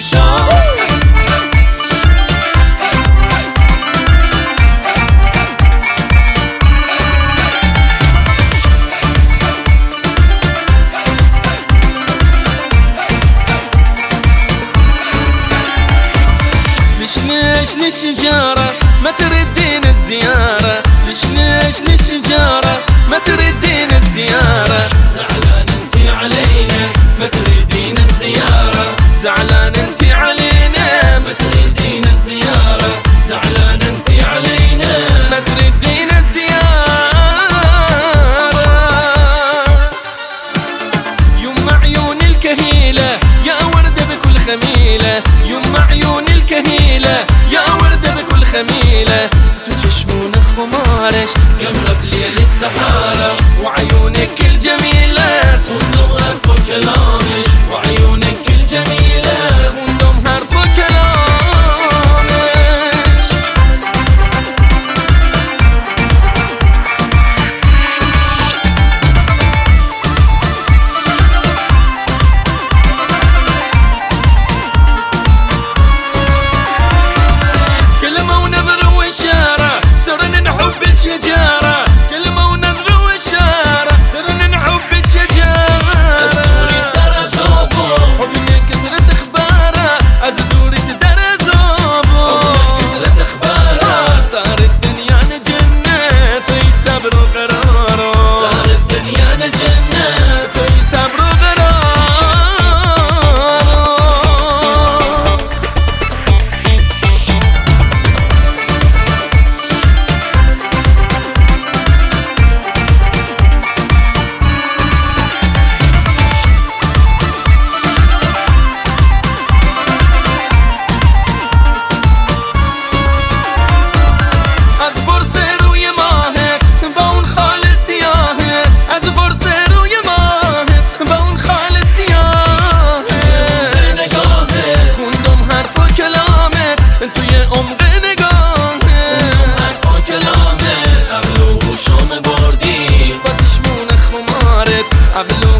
گوشام. للشجارة ما تردين الزيارة، ليش للشجارة ما تردين الزيارة. زعلان انتي علينا ما تريدين الزيارة، زعلان انتي علينا ما تريدين الزيارة، زعلان انتي علينا ما تردين الزيارة. يما عيون الكهيلة يا وردة بكل خميلة، يما عيون الكهيلة يا وردة بكل خميلة. تشمون خمارش قمرة بليل السحارة، وعيونك الجميلة خندم هرف كلامش، وعيونك الجميلة خندم هرف كلامش. كلمة ونظر وإشارة صرنا نحبك يا جارة، كلمة ونظر وإشارة صرنا نحبك يا جارة. أزدوري سر زوبو حبنا كسرت اخباره، ازدوري تدر زوبو حبنا كسرت اخباره. صار الدنيا جنة ويصبر قراره، صار الدنيا جنة ويصبر قراره. اصبر سير ويا ماهت بون خالص ياهت، اصبر سير ويا ماهت بون خالص ياهت. نقاهت خندم حرف و کلامت توی عمق نگاهت، حرف و کلامت عقل و هوشم بردی با چشمون خمارت عقل